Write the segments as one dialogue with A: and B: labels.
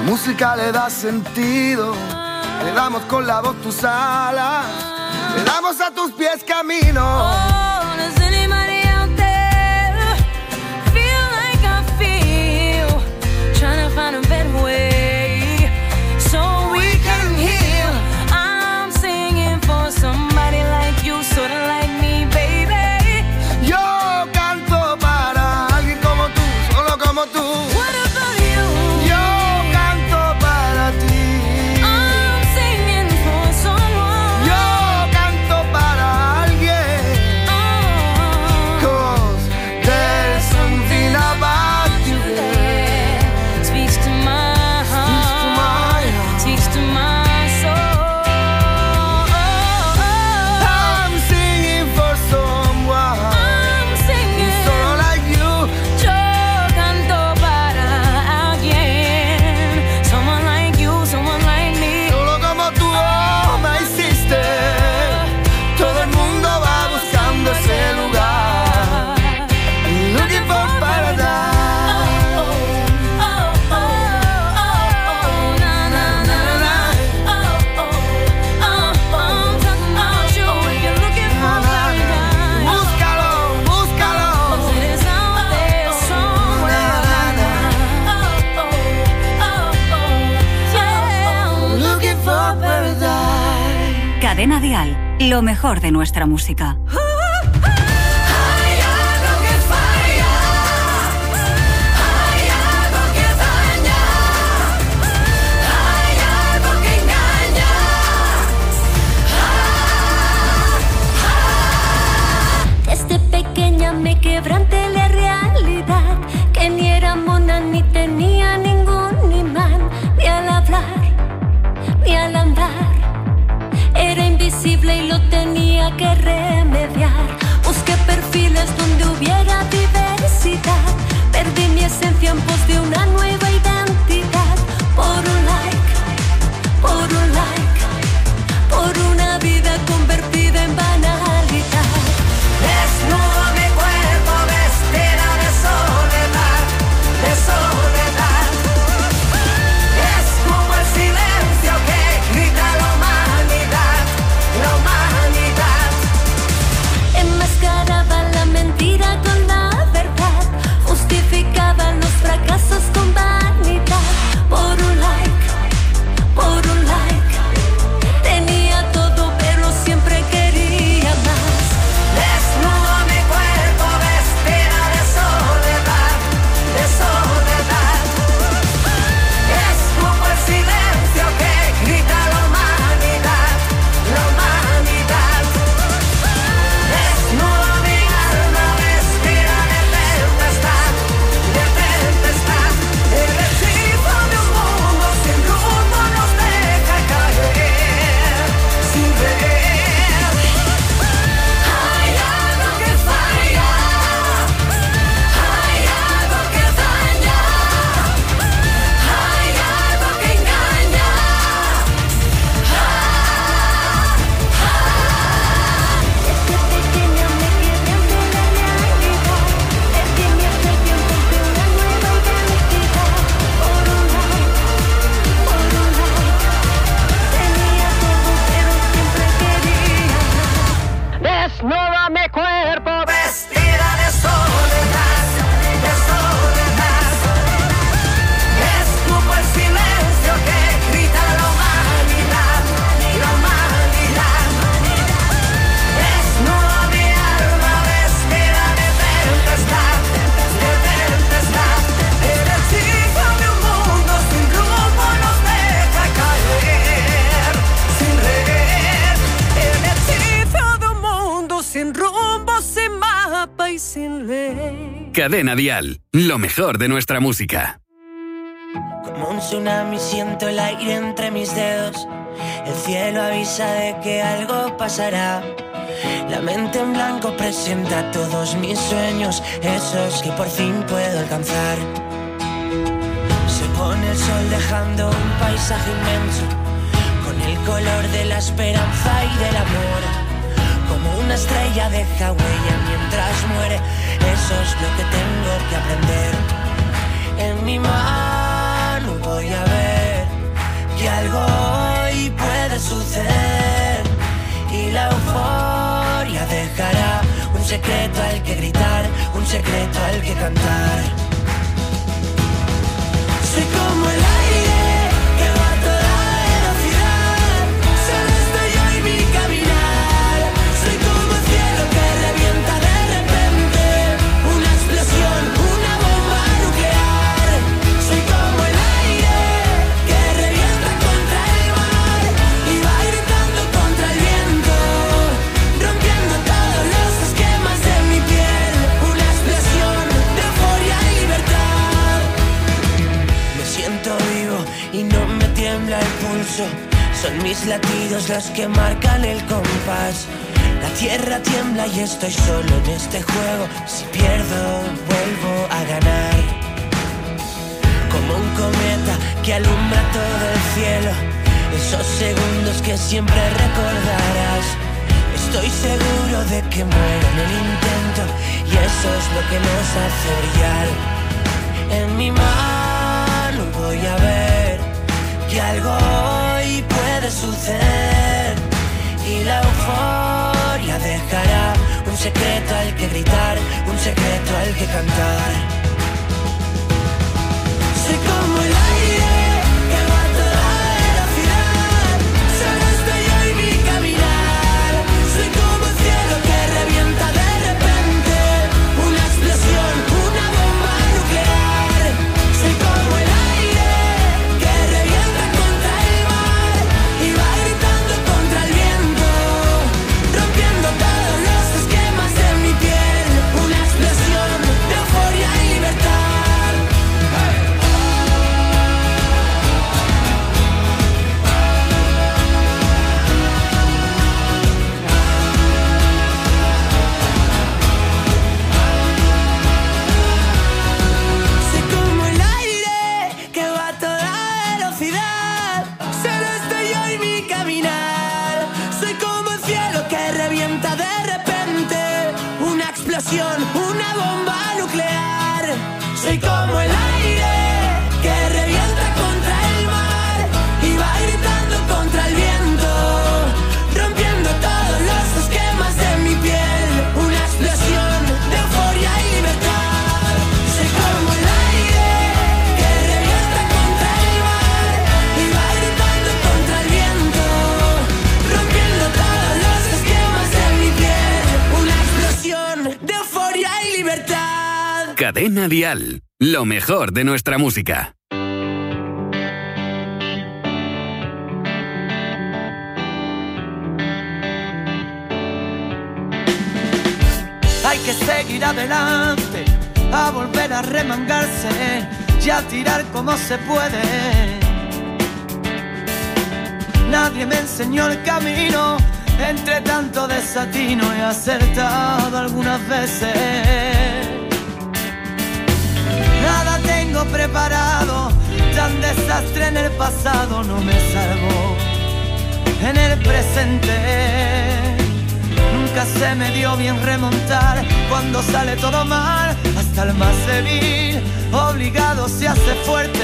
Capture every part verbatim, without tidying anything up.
A: música le da sentido, le damos con la voz tus alas, le damos a tus pies camino.
B: Oh, does anybody out there feel like I feel? Trying to find a better way so we can heal. I'm singing for somebody like you, sort of like me, baby.
A: Yo canto para alguien como tú, solo como tú.
B: What about you?
A: Yo canto para ti.
B: I'm singing for someone.
A: Yo canto para alguien.
B: Oh,
A: 'Cause there's something about you
B: that speaks to my
A: Speaks to my
B: heart,
A: heart.
B: speaks to my soul.
A: I'm singing for someone
B: I'm singing.
A: solo like you.
B: Yo canto para alguien, someone like you, someone like me.
A: Solo como tú, oh my sister. Todo el mundo va buscando ese lugar, looking for paradise.
B: Oh, oh, oh, oh, na, na, na, na. Oh, oh, oh, oh, I'm talking about you. If you're looking for paradise,
A: Búscalo, búscalo.
B: 'cause it is out there somewhere. Oh, oh, oh, oh, yeah. I'm looking for paradise.
C: Cadena Dial, lo mejor de nuestra música.
B: Hay algo que falla, hay algo que daña, hay algo que engaña. Desde pequeña me quebranté la realidad, que ni era mona ni tenía ningún imán, ni al hablar, ni al andar. Era invisible y lo tenía que remediar. Busqué perfiles donde hubiera diversidad. Perdí mi esencia en pos de una nueva identidad. Por un like, por un like, por una vida convertida en banalidad. Desnudo mi cuerpo, vestida de soledad, de soledad. Es como el silencio que grita la humanidad, la humanidad. Enmascaraba la mentira con la verdad, justificaba los fracasos con vanidad. Por un like, por un like, tenía todo pero siempre quería más. Desnudo mi cuerpo, vestida de soledad, de soledad. Es como el silencio que grita la humanidad, la humanidad. Desnudo mi alma, vestida de tempestad, de tempestad. El hechizo de un mundo sin rumbo nos deja caer, sin ver. Hay algo que falla, hay algo que daña, hay algo que engaña. Desde pequeña me quedé ante la realidad. Perdí mi esencia en pos de una nueva identidad. Por un like, por un like, tenía todo pero siempre quería más. Desnuda mi cuerpo, vestida de soledad, de soledad. Escupo el silencio que grita la humanidad, la humanidad. Desnudo mi alma, vestida de tempestad, de tempestad. El hechizo de un mundo sin rumbo nos deja caer, sin red. El hechizo de un mundo sin rumbo, sin mapa y sin ley.
D: Cadena Dial, lo mejor de nuestra música.
E: Como un tsunami siento el aire entre mis dedos. El cielo avisa de que algo pasará. La mente en blanco presenta todos mis sueños, esos que por fin puedo alcanzar. Se pone el sol dejando un paisaje inmenso, con el color de la esperanza y del amor. Como una estrella deja huella mientras muere, eso es lo que tengo que aprender. En mi mano voy a ver secreto al que gritar, un secreto al que cantar. Soy como el aire que va a toda velocidad, solo estoy yo y mi caminar. Soy como el cielo que revienta de repente, una explosión, una bomba nuclear. Soy como el aire que revienta contra el mar y va gritando contra el viento, rompiendo todos los esquemas de mi piel. Una explosión de euforia y libertad. Me siento vivo y no me tiembla el pulso. Son mis latidos los que marcan el compás. La tierra tiembla y estoy solo en este juego. Si pierdo, vuelvo a ganar. Como un cometa que alumbra todo el cielo, esos segundos que siempre recordarás. Estoy seguro de que muero en el intento y eso es lo que nos hace brillar. En mi mano voy a ver que algo hoy puede suceder y la euforia dejará un secreto al que gritar, un secreto al que cantar. Soy como el aire que va a toda velocidad, solo estoy yo y mi caminar. Soy como el cielo que revienta de repente, una explosión, una bomba nuclear. Soy como el aire que revienta contra el mar y va gritando contra el viento, rompiendo todos los esquemas de mi piel. Una explosión de euforia y libertad. Soy como el aire que va a toda velocidad, solo estoy yo y mi caminar. Soy como el cielo que revienta de repente, una explosión, una bomba nuclear. Soy como el aire que revienta contra el mar y va gritando contra el viento, rompiendo todos los esquemas de mi piel. Una explosión de euforia y libertad. Soy como el aire que revienta contra el mar y va gritando contra el viento, rompiendo todos los esquemas de mi piel. Una explosión de euforia y libertad.
D: Cadena Dial, lo mejor de nuestra música.
A: Hay que seguir adelante, a volver a remangarse y a tirar como se puede. Nadie me enseñó el camino, entre tanto desatino he acertado algunas veces. Nada tengo preparado, tan desastre en el pasado no me salvó en el presente. Nunca se me dio bien remontar cuando sale todo mal, hasta el más débil obligado se hace fuerte.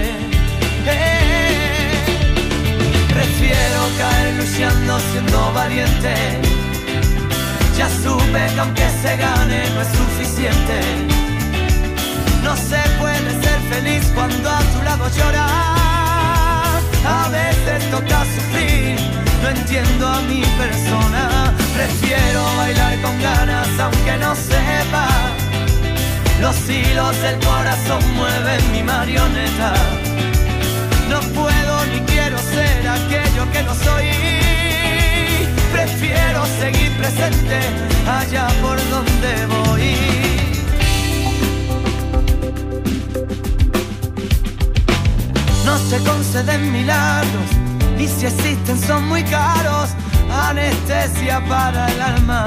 A: Eh, prefiero caer luchando siendo valiente. Ya supe que aunque se gane no es suficiente. No se puede ser feliz cuando a tu lado llorar. A veces toca sufrir, no entiendo a mi persona. Prefiero bailar con ganas aunque no sepa. Los hilos del corazón mueven mi marioneta. No puedo ni quiero ser aquello que no soy. Prefiero seguir presente allá por donde voy. No se conceden milagros y si existen son muy caros. Anestesia para el alma.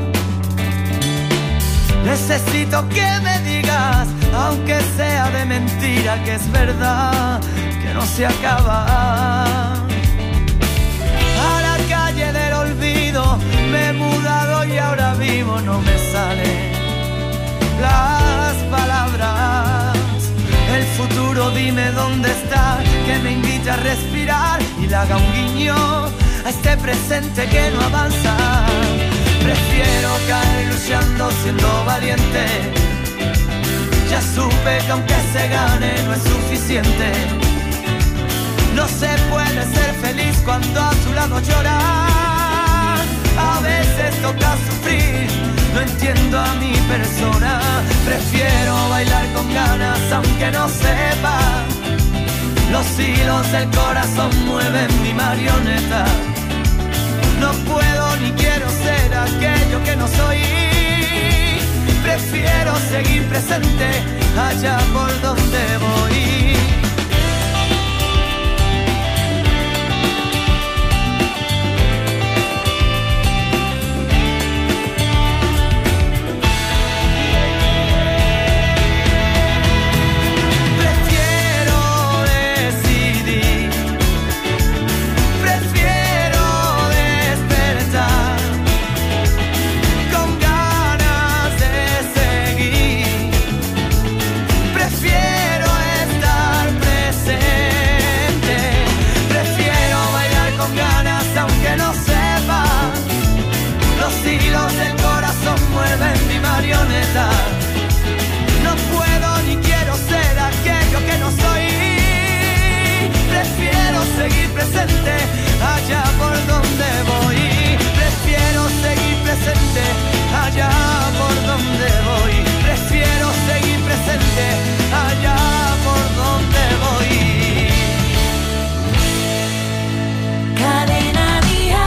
A: Necesito que me digas, aunque sea de mentira, que es verdad, que no se acaba. A la calle del olvido me he mudado y ahora vivo, no me salen las palabras. El futuro dime dónde está, que me invite a respirar y le haga un guiño a este presente que no avanza. Prefiero caer luchando siendo valiente. Ya supe que aunque se gane no es suficiente. No se puede ser feliz cuando a su lado llorar. A veces toca sufrir, no entiendo a mi persona. Prefiero bailar con ganas aunque no sepa. Los hilos del corazón mueven mi marioneta. No puedo ni quiero ser aquello que no soy. Prefiero seguir presente allá por donde voy. No puedo ni quiero ser aquello que no soy. Prefiero seguir presente allá por donde voy. Prefiero seguir presente allá por donde voy. Prefiero seguir presente allá por donde voy.
B: Cadena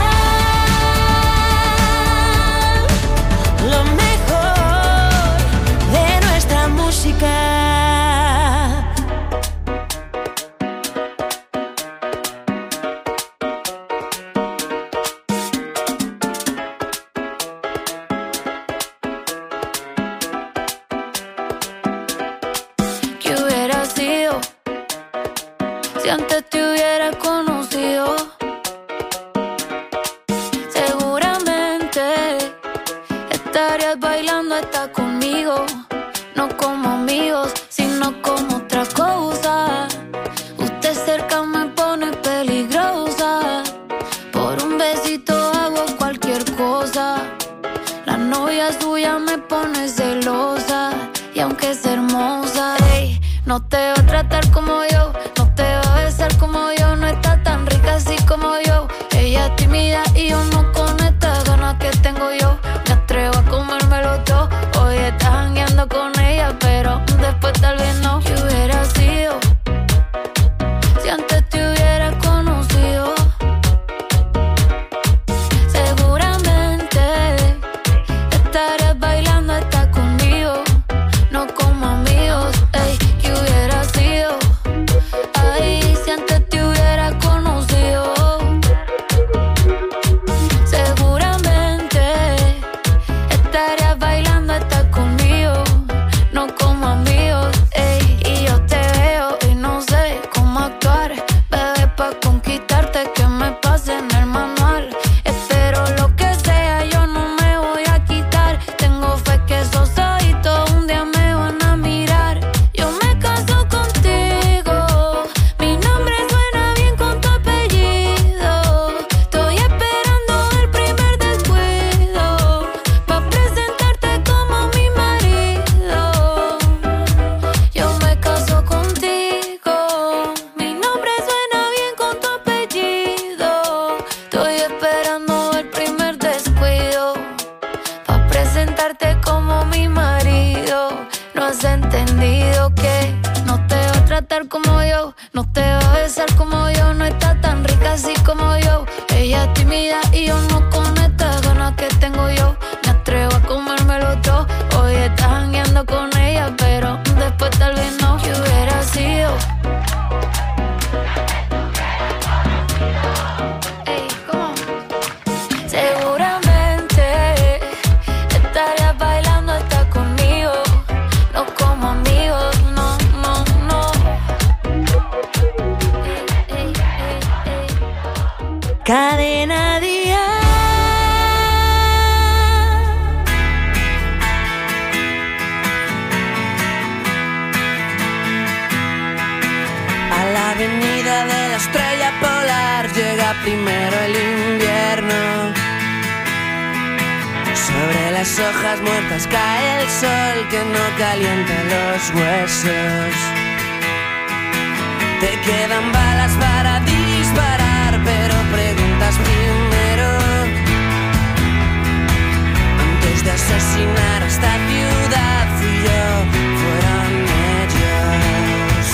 B: si antes te hubiera conocido, seguramente estarías bailando hasta conmigo. No como amigos, sino como otra cosa. Usted cerca me pone peligrosa. Por un besito hago cualquier cosa. La novia suya me pone celosa. Y aunque es hermosa, ey, no te va a tratar como yo. Te va a besar como yo, no está tan rica así como yo. Ella es tímida y yo no con estas ganas que tengo yo. Me atrevo a comérmelo todo. Hoy estás jangueando con ella, pero después tal vez no. ¿Qué hubiera sido si antes te hubiera conocido? Seguramente estarías bailando hasta conmigo. No como amigos, ey, ¿qué hubiera sido? Ay, si antes te hubiera conocido, seguramente estarías bailando hasta conmigo, no como amigos, ey. Y yo te veo y no sé cómo actuar, bebé, pa' conquistarte que me pase en el manual. Espero lo que sea, yo no me voy a quitar. Tengo fe que esos ojitos un día me van a mirar. Yo me caso contigo. Mi nombre suena bien con tu apellido. Estoy esperando el primer descuido pa' presentarte como mi marido. Yo me caso contigo. Mi nombre suena bien con tu apellido. Estoy esperando el primer descuido pa' presentarte como mi marido. No has entendido que no te va a tratar como yo, no te va a besar como yo, no está tan rica así como yo. Ella es tímida y yo no con estas ganas que tengo yo. Me atrevo a comérmelo todo. Hoy estás jangueando con ella, pero después tal vez no. ¿Qué hubiera sido? Ey, ¿cómo? Seguramente estarías bailando hasta conmigo. No como amigos, no, no, no. Ey, ey, ey, ey. Cadena Dial.
E: A la avenida de la estrella polar llega primero el invierno. Sobre las hojas muertas cae el sol que no calienta los huesos. Te quedan balas para disparar, pero preguntas primero. Antes de asesinar esta ciudad fui yo, fueron ellos.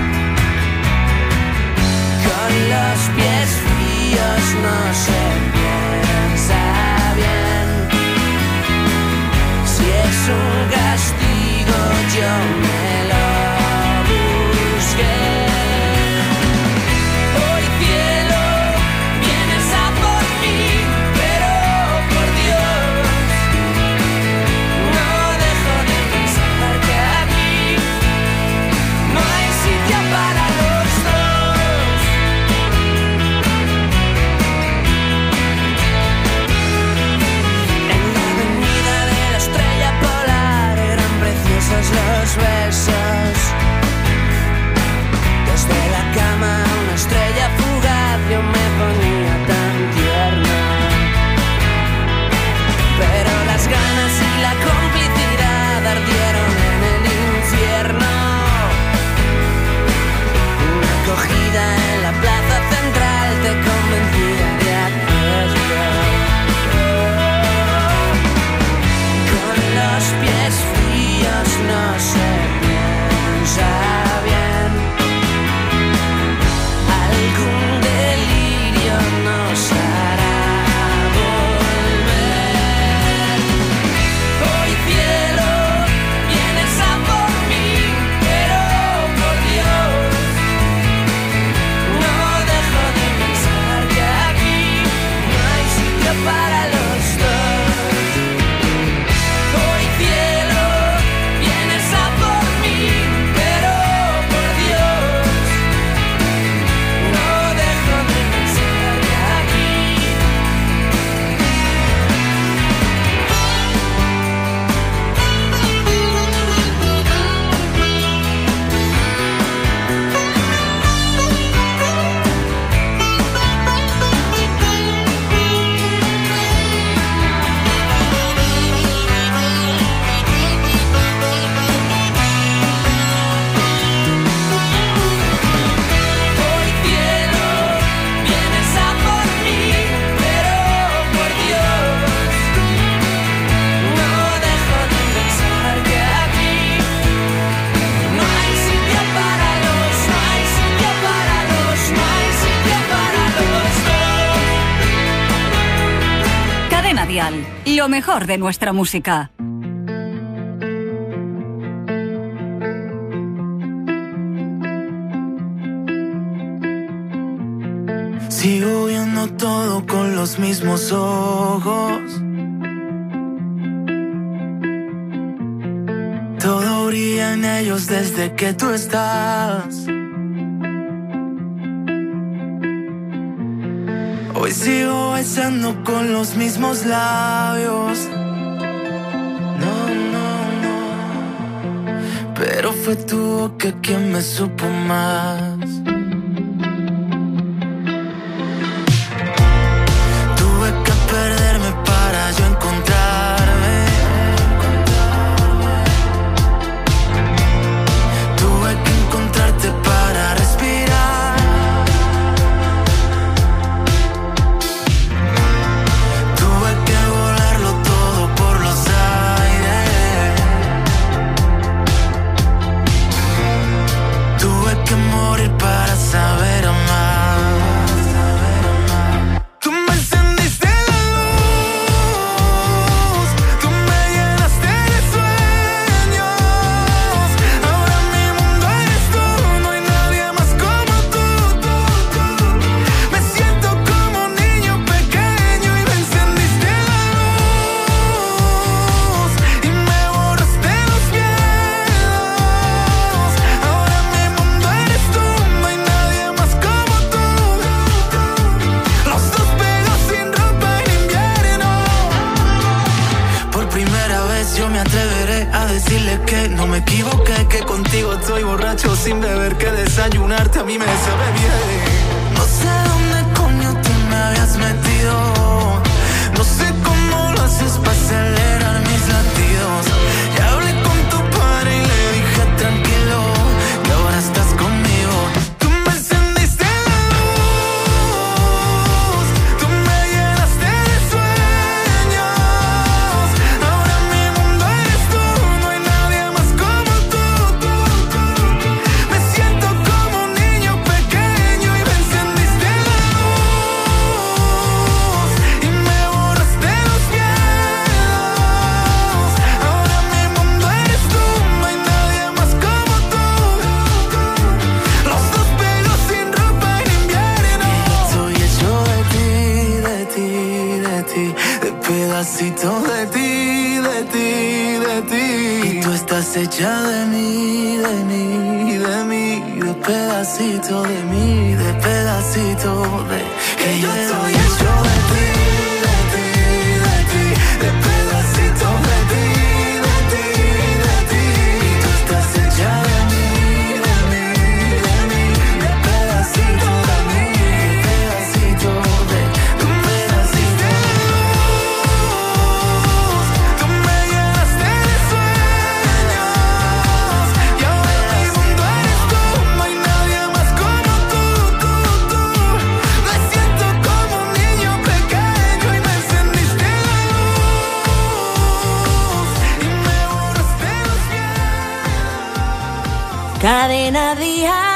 E: Con los pies fríos no se piensa bien. Si es un castigo yo me lo busqué. Hoy cielo, vienes a por mí, pero por Dios, no dejo de pensar que aquí no hay sitio para los dos. En la avenida de la estrella polar eran preciosos los besos. Desde la cama una estrella fugaz yo me ponía tan tierno. Pero las ganas y la complicidad ardieron en el infierno. Una acogida en la plaza central te convencía de hacerlo. Con los pies fríos no se piensa bien. Algún delirio nos hará volver. Hoy cielo, vienes a por mí, pero por Dios, no dejo de pensar que aquí no hay sitio para los dos. Hoy cielo, vienes a por mí, pero por Dios, no dejo de pensar que aquí. Hoy cielo, vienes a por mí, pero por Dios, no dejo de pensar que aquí no hay sitio para los, no hay sitio para los, no hay sitio para los dos.
C: Cadena Dial, lo mejor de nuestra música.
A: Sigo viendo todo con los mismos ojos. Todo brilla en ellos desde que tú estás. Hoy sigo besando con los mismos labios. No, no, no. Pero fue tu boca quien me supo más. Tuve que perderme para yo encontrarme. Tuve que encontrarte para respirar. Tuve que volarlo todo por los aires. Tuve que morir para saber amar. Tú me encendiste la luz, tú me llenaste de sueños. Ahora mi mundo eres tú, no hay nadie más como tú, tú, tú. Me siento como un niño pequeño y me encendiste la luz y me borraste los miedos. Ahora mi mundo eres tú, no hay nadie más como tú. Los dos pegados sin ropa en invierno. Por primera vez yo me atreveré a decirle que no me equivoqué, que contigo estoy borracho sin beber, que desayunarte a mí me sabe bien. No sé dónde coño tú me habías metido, No sé cómo lo haces para acelerar mis latidos. Ya hablé con tu padre y le dije tranquilo, que ahora estás conmigo. Tú me encendiste la luz, tú me llenaste de sueños. Ahora mi mundo eres tú, no hay nadie más como tú, tú, tú. Me siento como un niño pequeño y me encendiste la luz y me borraste los miedos. Ahora mi mundo eres tú, no hay nadie más como tú. Los dos pelos sin ropa en invierno. Estoy hecho de ti, de ti, de ti, de pedacitos de ti, de ti, de ti. Y tú estás hecha de mí, de mí, de mí, de pedacito de mí, de pedacito de. Que yo estoy hecho de ti, de ti, de ti, de pedacitos de ti, de ti, de ti. Y tú estás hecha de mí, de mí, de mí, de pedacito de mí, de pedacito de. Tú me naciste de luz, tú me llenaste de sueños. Y ahora mi mundo eres tú, no hay nadie más como tú, tú, tú. Me siento como un niño pequeño y me encendiste la luz y me borraste los miedos.
E: Cadena Dial.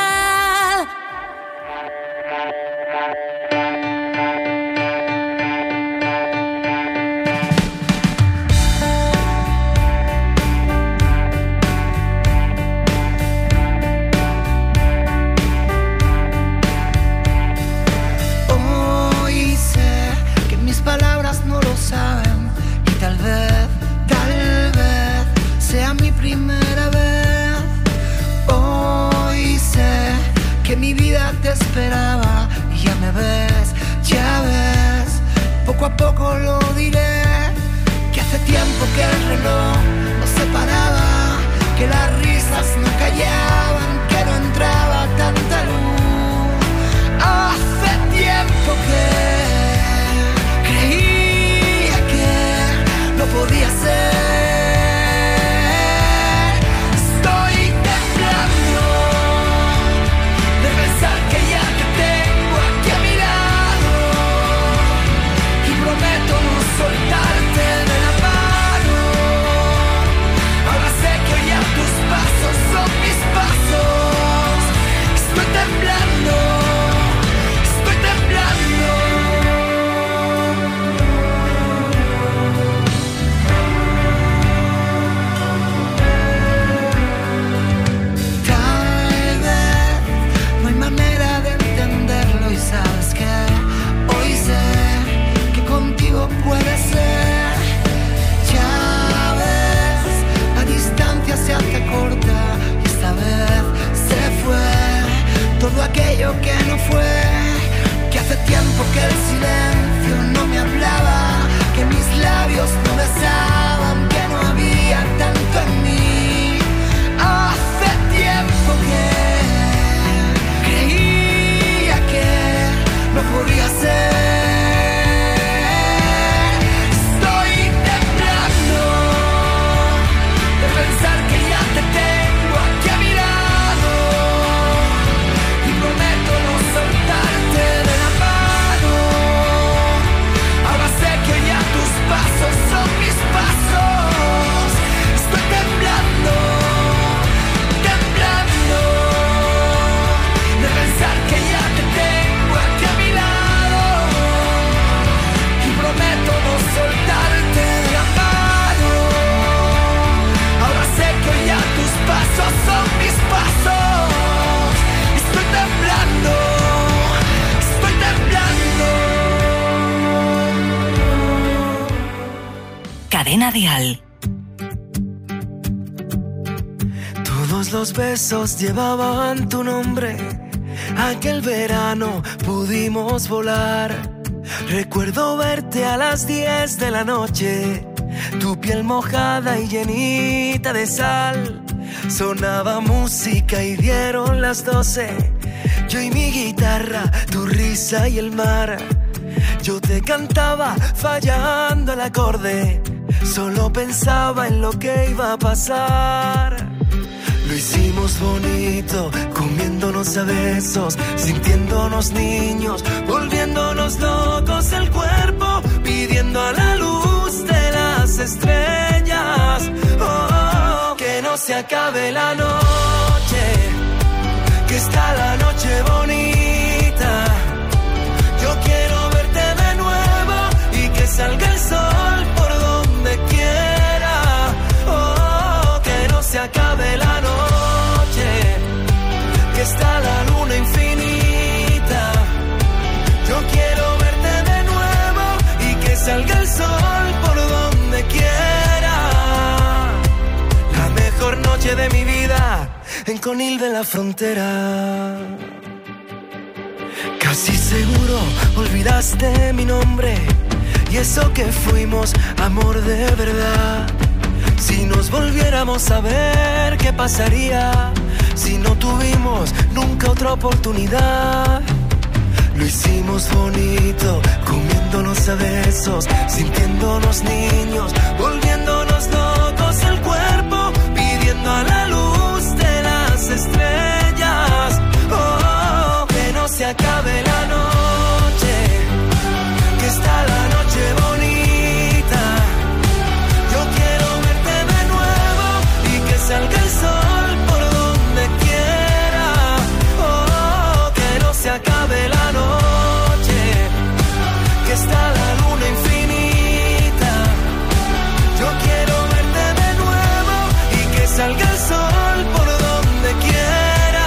A: Hoy sé que mis palabras no lo saben y tal vez, tal vez sea mi primera vez. Hoy sé que mi vida te esperaba y ya me ves, ya ves. Poco a poco lo diré, que hace tiempo que el reloj no se paraba, que las risas no callaban, que no entraba tanta luz. Hace tiempo que creía que no podía ser. Estoy temblando de pensar que ya te tengo aquí a mi lado y prometo no soltarte de la mano. Ahora sé que hoy ya tus pasos son mis pasos. Estoy temblando, estoy temblando. Tal vez no hay manera de entenderlo y sabes que hoy sé que contigo puede ser. Ya ves, la distancia se hace corta y esta vez se fue todo aquello que no fue, que hace tiempo que el silencio no me hablaba, que mis labios no besaban, que no había tanto en mí. Hace tiempo que creía que no podía ser. Estoy temblando de pensar que ya te tengo aquí a mi lado y prometo no soltarte de la mano. Ahora sé que ya tus pasos son mis pasos. Estoy temblando, temblando de pensar que ya te tengo aquí a mi lado y prometo no soltarte de la mano. Ahora sé que ya tus pasos son mis pasos. Estoy temblando, estoy temblando.
C: Cadena Dial.
A: Todos los besos llevaban tu nombre. Aquel verano pudimos volar. Recuerdo verte a las diez de la noche, tu piel mojada y llenita de sal. Sonaba música y dieron las doce. Yo y mi guitarra, tu risa y el mar. Yo te cantaba fallando el acorde, solo pensaba en lo que iba a pasar. Lo hicimos bonito, comiéndonos a besos, sintiéndonos niños, volviéndonos locos el cuerpo, pidiendo a la luz de las estrellas. Oh, oh, que no se acabe la noche, que está la noche bonita. Yo quiero verte de nuevo y que salga el sol por donde quiera. Oh, que no se acabe la noche, que está la luna infinita. Yo quiero verte de nuevo y que salga el sol por donde quiera. La mejor noche de mi vida en Conil de la Frontera. Casi seguro olvidaste mi nombre y eso que fuimos amor de verdad. Si nos volviéramos a ver, ¿qué pasaría si no tuvimos nunca otra oportunidad? Lo hicimos bonito, comiéndonos a besos, sintiéndonos niños, volviéndonos locos el cuerpo, pidiendo a la luz de las estrellas. Oh, que no se acabe la noche, que está la noche bonita. Yo quiero verte de nuevo y que salga el sol por donde quiera. Oh, que no se acabe la noche, que está la luna infinita. Yo quiero verte de nuevo y que salga el sol por donde quiera.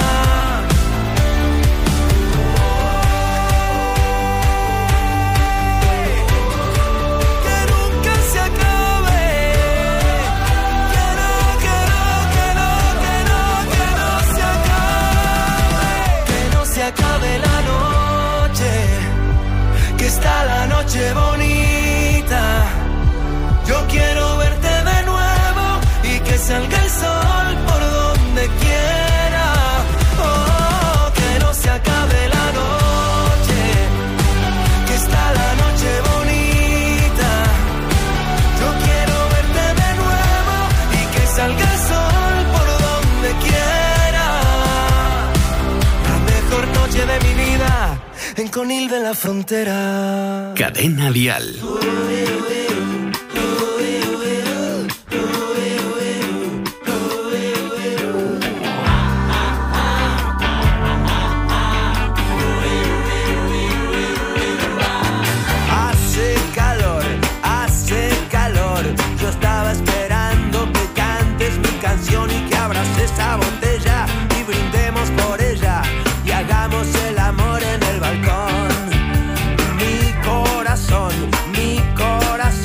A: Que nunca se acabe. Que no, que no, que no, que no, que no se acabe. Que no se acabe la noche, que está la noche bonita. Yo quiero verte de nuevo y que salga el sol por donde quiera. Oh, que no se acabe la noche, que está la noche bonita. Yo quiero verte de nuevo y que salga el sol por donde quiera. La mejor noche de mi vida en Conil de la Frontera.
D: Cadena Dial.
A: Hace calor, hace calor. Yo estaba esperando que cantes mi canción y que abras esa botella y brindemos por ella y hagamos el amor en el balcón. Mi corazón, mi corazón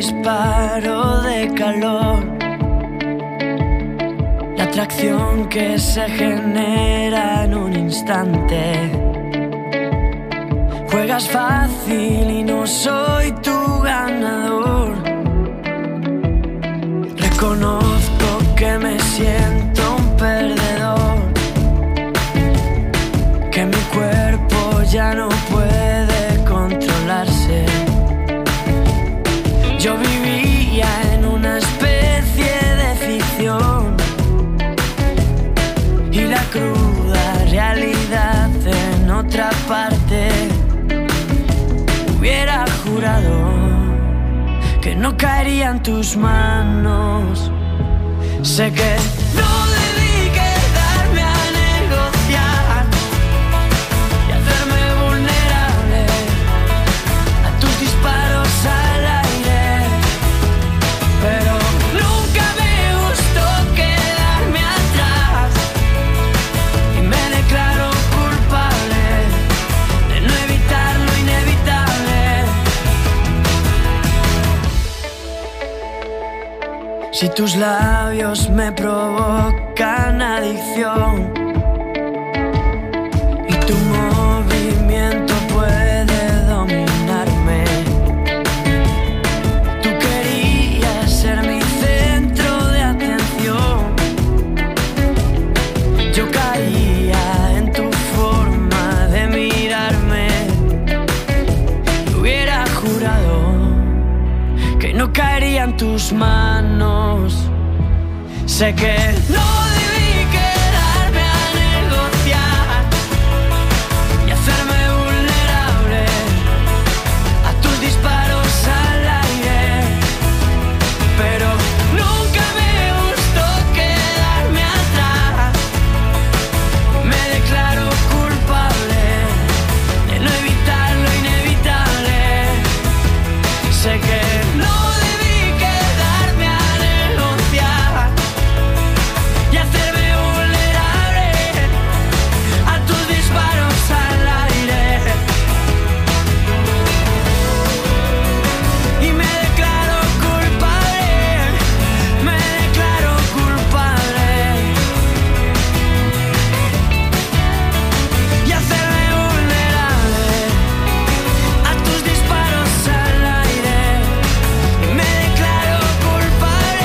E: disparo de calor, la atracción que se genera en un instante. Juegas fácil y no soy tu ganador. Reconozco que me siento un perdedor, que mi cuerpo ya no puede controlarse. Yo vivía en una especie de ficción y la cruda realidad en otra parte. Hubiera jurado que no caería en tus manos. Sé que no debí quedarme a negociar y hacerme vulnerable a tus disparos al aire, pero nunca me gustó quedarme atrás y me declaro culpable de no evitar lo inevitable. Si tus labios me provocan adicción y tu movimiento puede dominarme, tú querías ser mi centro de atención. Yo caía en tu forma de mirarme y hubiera jurado que no caería en tus manos. Sé que no debí quedarme a negociar y hacerme vulnerable a tus disparos al aire, pero nunca me gustó quedarme atrás. Me declaro culpable de no evitar lo inevitable. Sé que no debí quedarme a negociar y hacerme vulnerable a tus disparos al aire, y me declaro culpable, me declaro culpable, y hacerme vulnerable a tus disparos al aire, y me declaro culpable.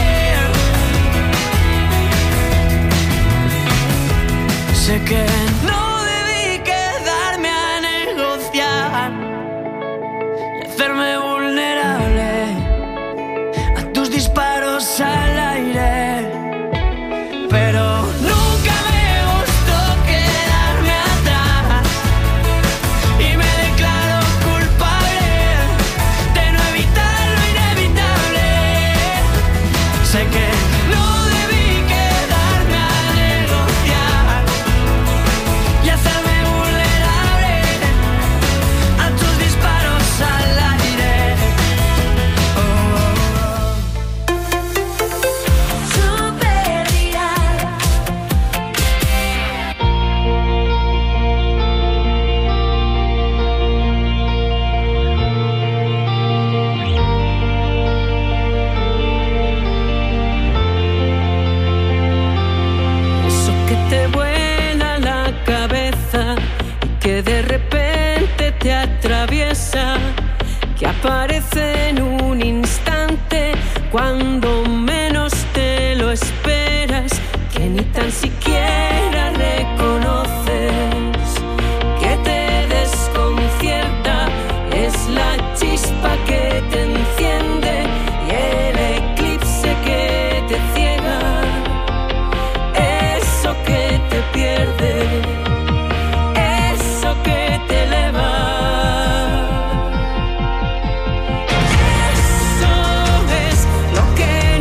E: Sé que no debí quedarme a negociar y hacerme vulnerable a tus disparos al aire, pero nunca me gustó quedarme atrás y me declaro culpable de no evitar lo inevitable. Sé que no debí quedarme a negociar y hacerme vulnerable a tus disparos al aire. Oh, oh, oh. Super viral. Eso que te vuela la cabeza y que de repente te atraviesa, que aparece en un instante cuando menos te lo esperas, que ni tan siquiera reconoces, que te desconcierta, es la chispa que te enciende y el eclipse que te ciega, eso que te pierde, eso que te eleva. Eso es lo que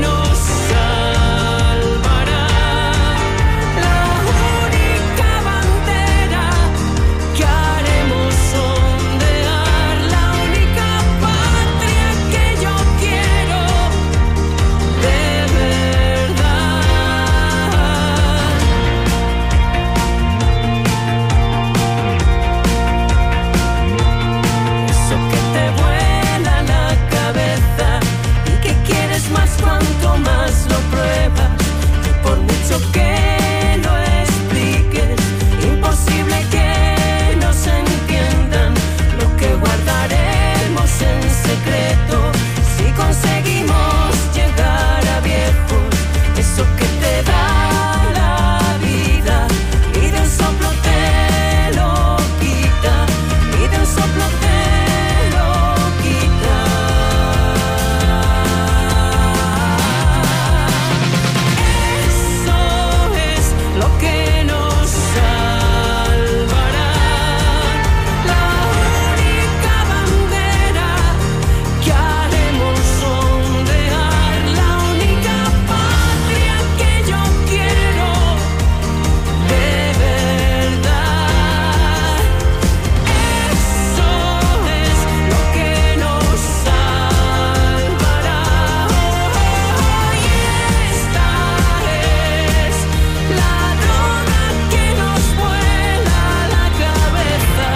A: secreto. Si conseguimos llegar a viejos, eso que te da la vida, y de un soplo te lo quita, y de un soplo te lo quita. Eso es lo que nos salvará, la única bandera que haremos ondear, la única patria que yo quiero de verdad. Eso es lo que nos salvará. Y esta es la droga que nos vuela la cabeza.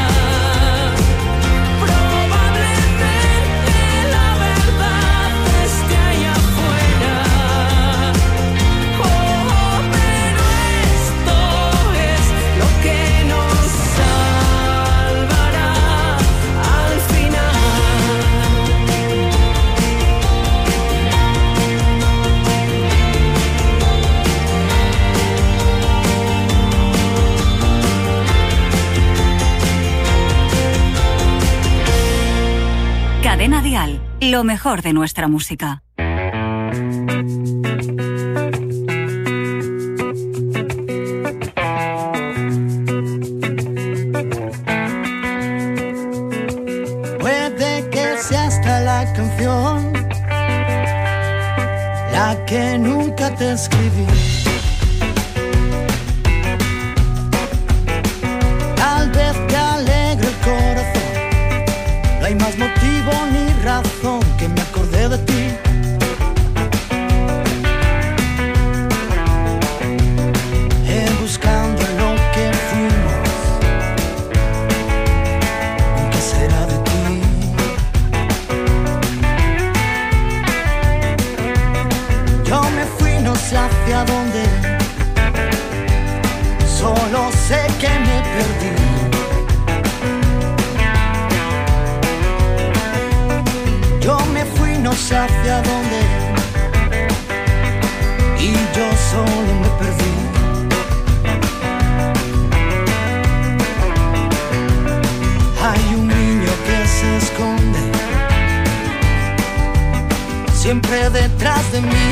A: Probablemente la verdad esté allá afuera. Oh, pero esto es lo que nos salvará al final.
C: Cadena Dial, lo mejor de nuestra música.
F: Puede que sea hasta la canción la que nunca te escribí. Tal vez te alegre el corazón, no hay más motivo ni razón que me acordé de ti. Eh, buscando lo que fuimos, ¿qué será de ti? Yo me fui, no sé hacia dónde, solo sé que me perdí. Yo me fui, no sé hacia dónde, y yo solo me perdí. Hay un niño que se esconde siempre detrás de mí.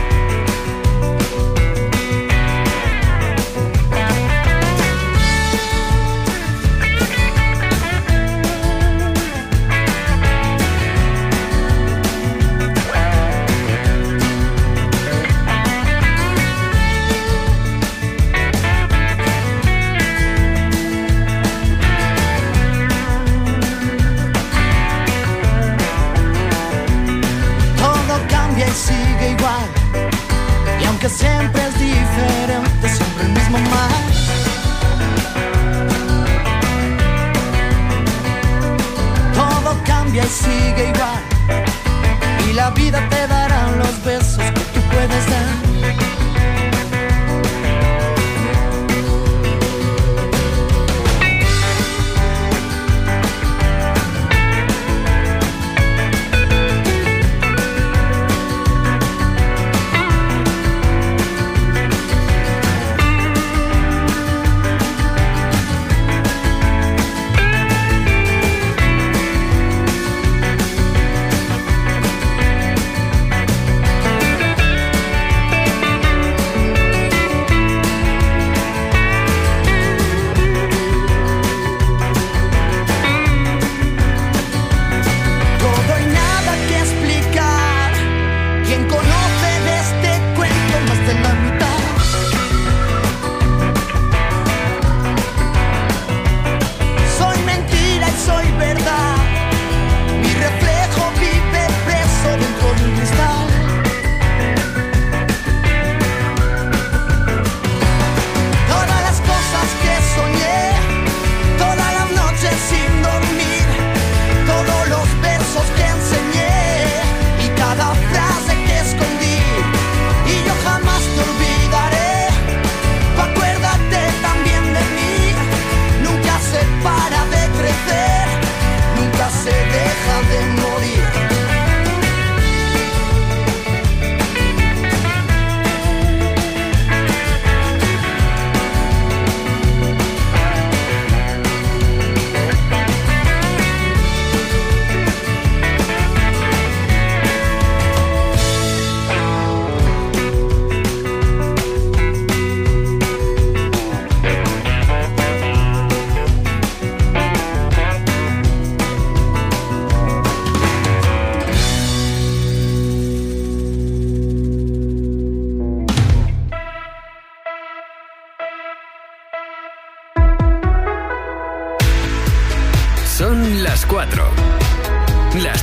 F: Sigue igual, y aunque siempre es diferente, siempre el mismo mal. Todo cambia y sigue igual, y la vida te dará los besos que tú puedes dar.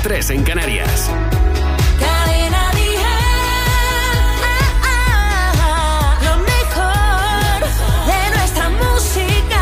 D: tres en Canarias.
B: Cadena Dial, lo mejor de nuestra música.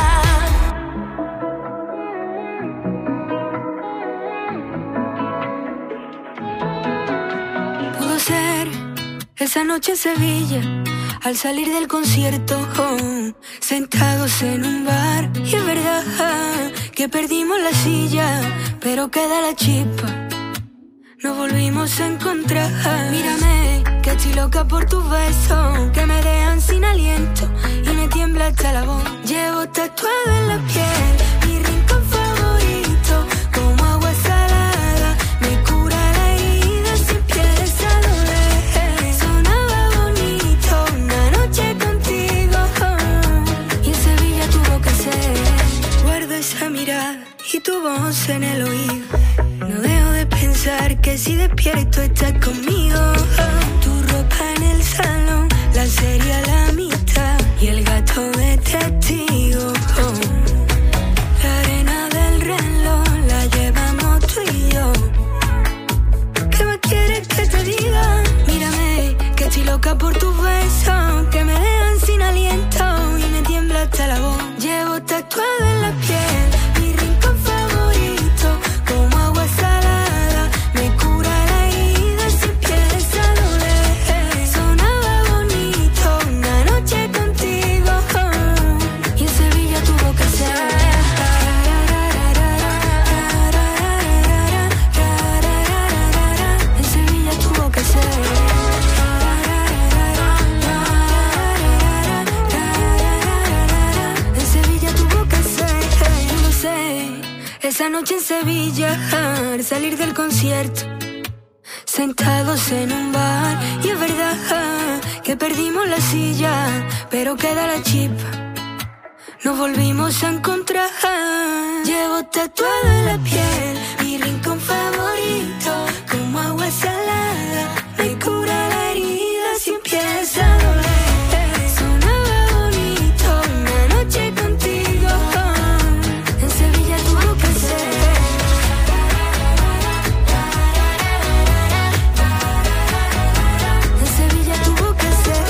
G: Pudo ser esa noche en Sevilla, al salir del concierto, oh, sentados en un bar. Y es verdad que perdimos la silla, pero queda la chispa, nos volvimos a encontrar. Mírame, que estoy loca por tus besos, que me dejan sin aliento y me tiembla hasta la voz. Llevo tatuado en la piel mi rincón favorito, como agua salada, me cura la herida si empieza a doler. Sonaba bonito una noche contigo, oh, y en Sevilla tuvo que ser. Guardo esa mirada y tu voz en el oído, no dejo de pensar que si despierto estás conmigo. Oh, tu ropa en el salón, la serie a la mitad y el gato de testigo. Oh, la arena del reloj la llevamos tú y yo. ¿Qué más quieres que te diga? Mírame, que estoy loca por tus besos, que me dejan sin aliento y me tiembla hasta la voz. Llevo tatuado en la piel mi rincón favorito, como agua salada, me cura la herida si empieza a doler. Sonaba bonito una noche contigo, oh, y en Sevilla tuvo que ser. En Sevilla tuvo que ser. En Sevilla tuvo que ser. Yo lo sé. Esa noche en Sevilla, al salir del concierto, sentados en un bar. Y es verdad que perdimos la silla, pero queda la chispa, nos volvimos a encontrar. Llevo tatuado en la piel mi rincón favorito, como agua salada, me cura la herida si empieza a doler. Sonaba bonito una noche contigo, oh, en Sevilla tuvo que ser. En Sevilla tuvo que ser.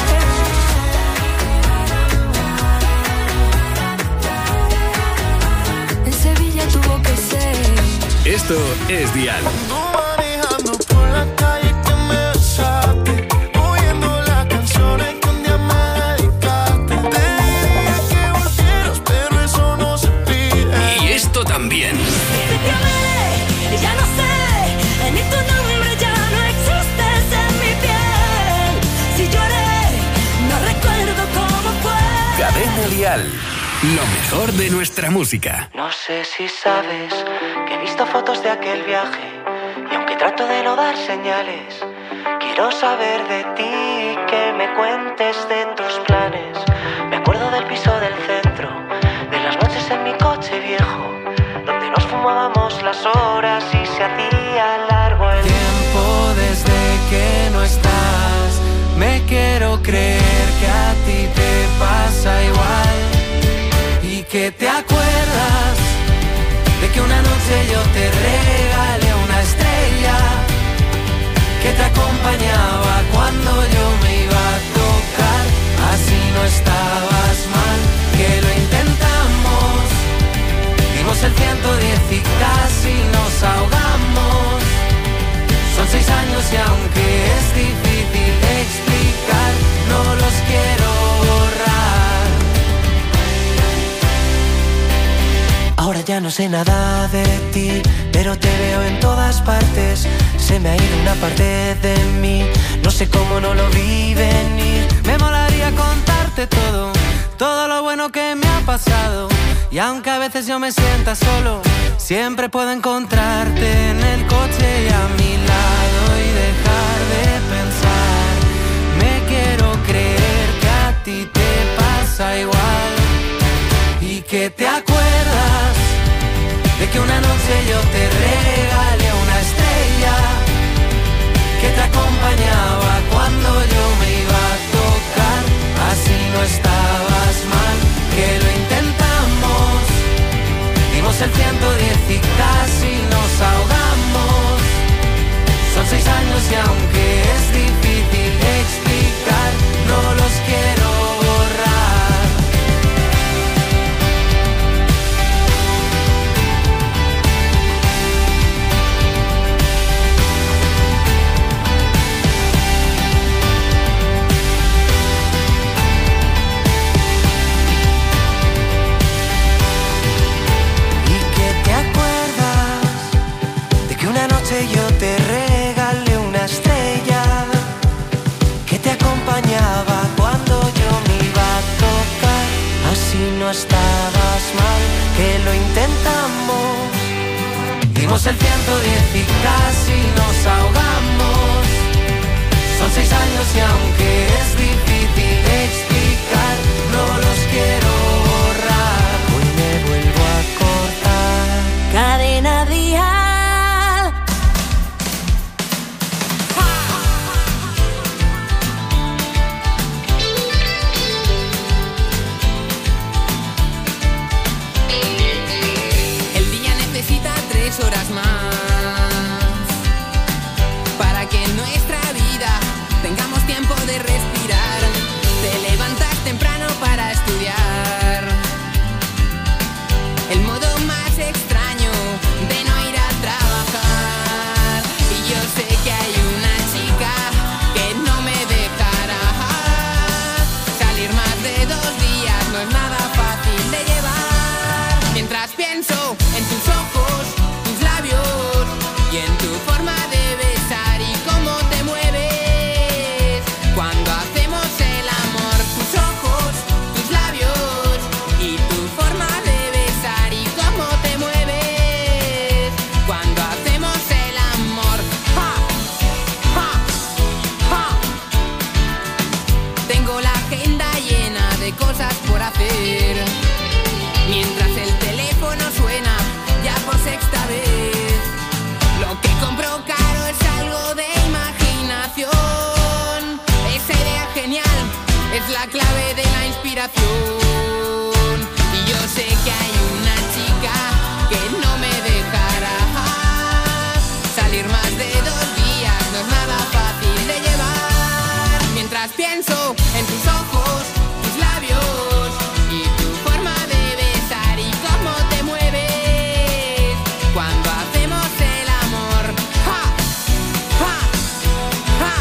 G: En Sevilla tuvo que ser.
D: Esto es Dial.
H: Manejando por la calle que me besaste, oyendo las canciones que un día me dedicaste. Te diría que volvieras, pero eso no se pide.
D: Y esto también.
B: Desde que amé, ya no sé, ni tu nombre ya no existes en mi piel. Si lloré, no recuerdo cómo fue.
D: Cadena Dial. Lo mejor de nuestra música.
E: No sé si sabes que he visto fotos de aquel viaje, y aunque trato de no dar señales, quiero saber de ti, que me cuentes de tus planes. Me acuerdo del piso del centro, de las noches en mi coche viejo, donde nos fumábamos las horas y se hacía largo el
A: tiempo desde que no estás. Me quiero creer que a ti te pasa igual, y que te acuerdas de que una noche yo te regalé una estrella que te acompañaba cuando yo me iba a tocar. Así no estabas mal, que lo intentamos, dimos el ciento diez y casi nos ahogamos. Son seis años y aunque es difícil explicar, no los quiero borrar.
E: Ahora ya no sé nada de ti, pero te veo en todas partes. Se me ha ido una parte de mí, no sé cómo no lo vi venir.
A: Me molaría contarte todo, todo lo bueno que me ha pasado. Y aunque a veces yo me sienta solo, siempre puedo encontrarte en el coche y a mi lado y dejar de pensar. Me quiero creer que a ti te pasa igual, y que te acuerdas de que una noche yo te regalé una estrella que te acompañaba cuando yo me iba a tocar. Así no estabas mal, que lo intentamos, dimos el ciento diez y casi nos ahogamos. recuerdos y aunque es difícil explicar, no los quiero borrar. Hoy me vuelvo a cortar.
B: Cadena Dial.
I: El día necesita tres horas más para que en nuestra vida tengamos tiempo de respirar. Te levantas temprano para estudiar. El modo más extraño de no ir a trabajar. Y yo sé que hay una chica que no me dejará. Salir más de dos días no es nada fácil de llevar. Mientras pienso en tus ojos, tus labios y en tu forma de besar y cómo te mueves cuando hacemos el amor. Tus ojos, tus labios y tu forma de besar y cómo te mueves cuando hacemos el amor. ¡Ja! ¡Ja! ¡Ja! Tengo la agenda llena de cosas por hacer mientras el teléfono suena ya por sexta vez. Lo que compro caro es algo de imaginación. Esa idea genial es la clave de la inspiración. Y yo sé que hay una chica que no me dejará. Salir más de dos días no es nada fácil de llevar. Mientras pienso en tus ojos, tus labios y tu forma de besar y cómo te mueves cuando hacemos el amor. ¡Ja! ¡Ja! ¡Ja!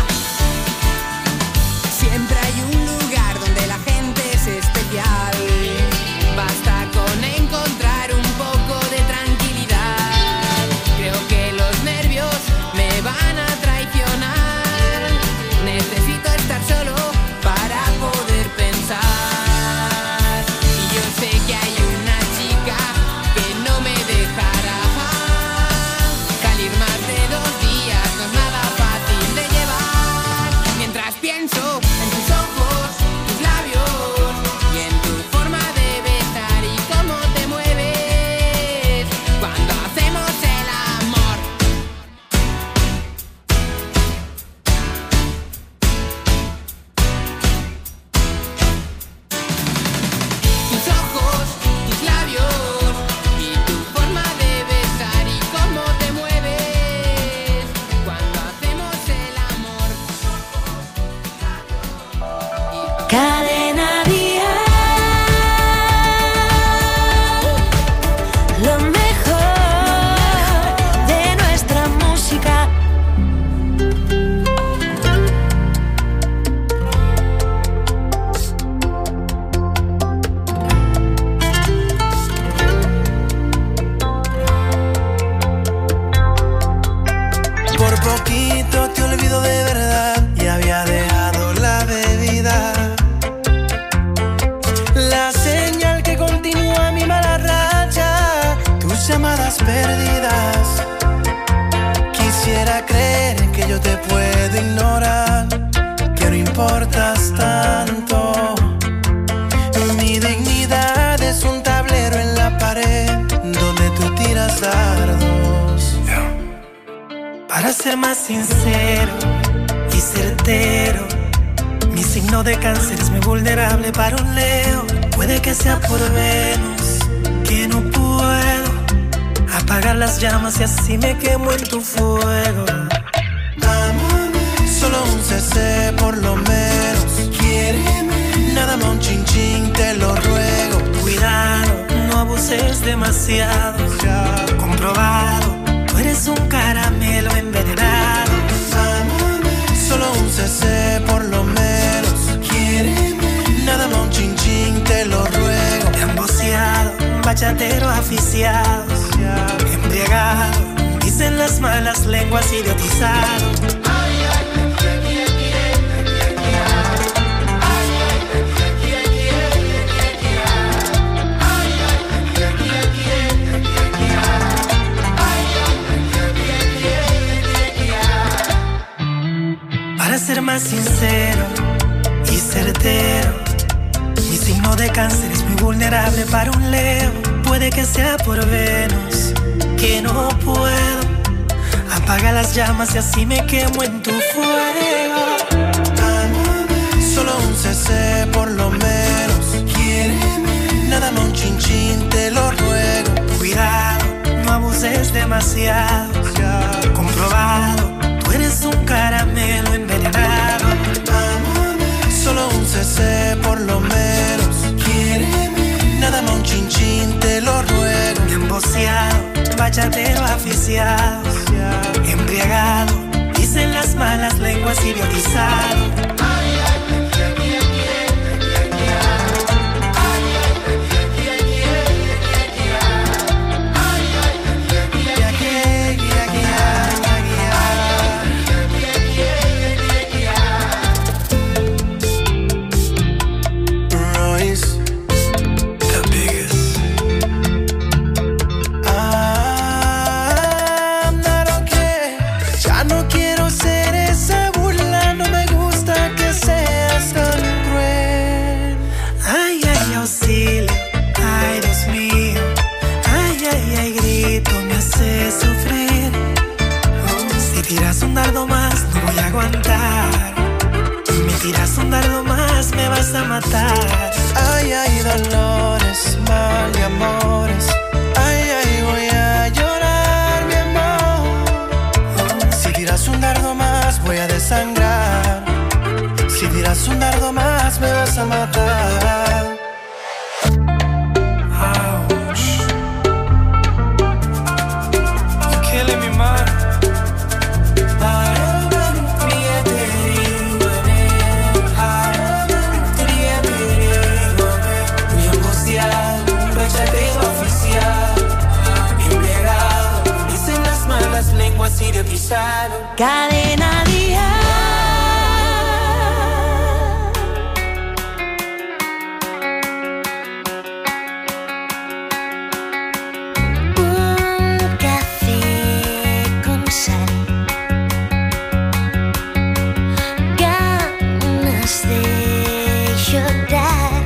I: Siempre hay un lugar donde la gente es especial. Basta con encontrar un poco de tranquilidad. Creo que los nervios me van a traicionar. Necesito estar solo para poder pensar. Y yo sé que hay una chica que no me dejará. Salir más de dos días no es nada fácil de llevar. Mientras pienso en tus ojos, tus labios y en tu forma de besar y cómo te mueves cuando hacemos el amor. Tus ojos, tus labios y tu forma de besar y cómo te mueves cuando hacemos el amor.
B: Cadena Dial. Lo mejor de nuestra música.
A: Por poquito te olvido de verdad y había dejado la bebida. La señal que continúa mi mala racha, tus llamadas perdidas. Quisiera creer que yo te puedo ignorar, que no importas tanto. Mi dignidad es un tablero en la pared donde tú tiras dardos. Para ser más sincero y certero, mi signo de cáncer es muy vulnerable para un Leo. Puede que sea por Venus, que no puedo apagar las llamas y así me quemo en tu fuego. Solo un C C por lo menos. Quiéreme, nada más un chin chin, te lo ruego. Cuidado, no abuses demasiado. Comprobado, tú eres un caramelo envenenado. Solo un C C por lo menos. Quiéreme, nada más un chin chin, te lo ruego. Emboceado, bachatero aficiado, embriagado, dicen las malas lenguas, idiotizado.
J: ser más sincero y certero. Mi signo de cáncer es muy vulnerable para un Leo. Puede que sea por Venus, que no puedo. Apaga las llamas y así me quemo en tu fuego.
F: Solo un C C por lo menos. Quiéreme. Nada más un chin chin, te lo ruego.
J: Cuidado, no abuses demasiado. Comprobado, tú eres un caramelo envenenado.
F: Solo un C C por lo menos. Quiéreme. Nada más un chin chin, te lo ruego.
J: Emboceado, bachatero aficiado. Embriagado, dicen las malas lenguas, idiotizado. Un dardo más, no voy a aguantar. Me tiras un dardo más, me vas a matar.
F: Ay, ay, dolores, mal y amores. Ay, ay, voy a llorar, mi amor. Si tiras un dardo más, voy a desangrar. Si tiras un dardo más, me vas a matar.
J: Ouch. You're killing me, man.
B: Cadena Dial. Un café con sal. Ganas de llorar.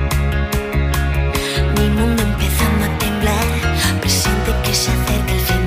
B: Mi mundo empezando a temblar. Presiente que se acerca el final.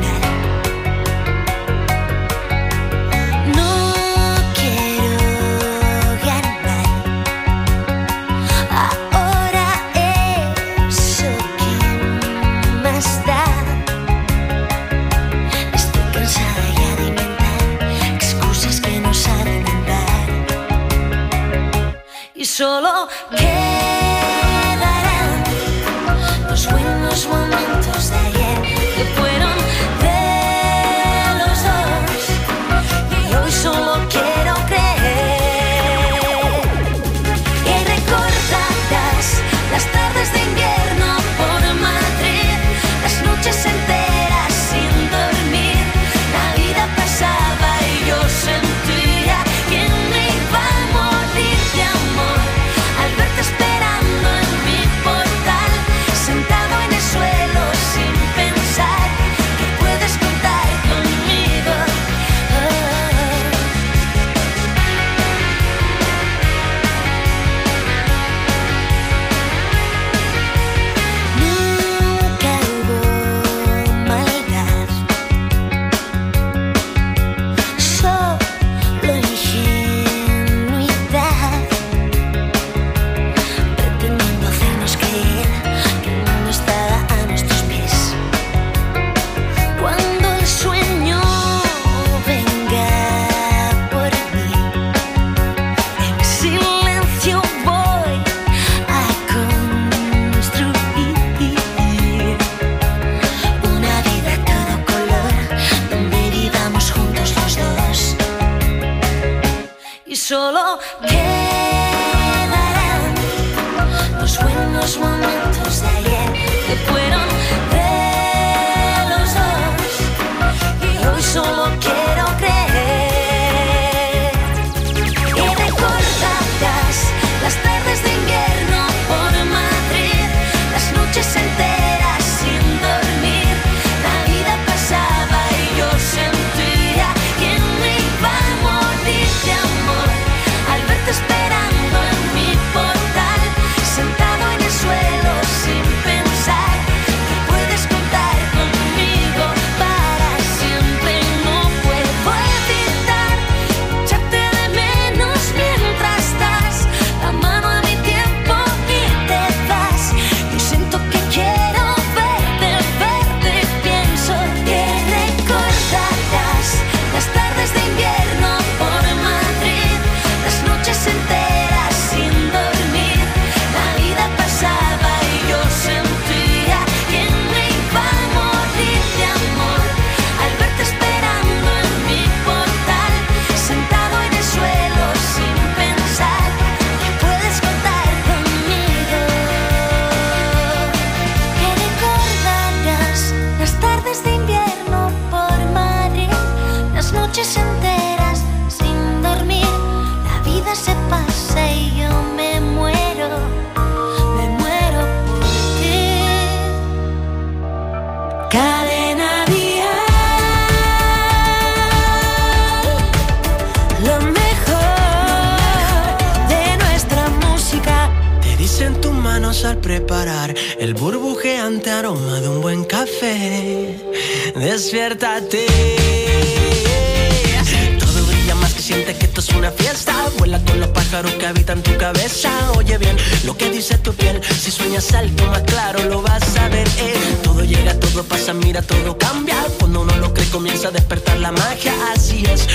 B: Solo quedarán los buenos momentos de ayer que fueron de los dos. Y hoy solo quiero creer que recordarás las tardes de invierno por Madrid, las noches enteras sin dormir. La vida pasaba y yo sentía que me iba a morir de amor. Al verte esperando en mi portal, sentado en el suelo sin pensar que puedes contar conmigo. Nunca hubo maldad, solo ingenuidad. Pretendiendo hacernos creer que el mundo estaba a nuestros pies. Cuando el sueño venga por mí, en silencio voy a construir una vida a todo color, donde vivamos juntos los dos. Y solo quedarán los buenos momentos de ayer que fueron de los dos. Y hoy solo quiero creer que recordarás las tardes de invierno por Madrid, las noches enteras sin dormir. La vida pasaba y yo sentía que me iba a morir de amor. noches enteras sin dormir, la vida se pasa y yo me muero, me muero por ti. Cadena Dial, lo mejor de nuestra música.
E: Te dicen tus manos al preparar el burbujeante aroma de un buen café. Despiértate. Todo brilla más que sientes que esto es una fiesta. Vuela con los pájaros que habitan tu cabeza. Oye bien lo que dice tu piel. Si sueñas algo más claro lo vas a ver, eh. Todo llega, todo pasa, mira, todo cambia. Cuando uno lo cree comienza a despertar la magia. Así es,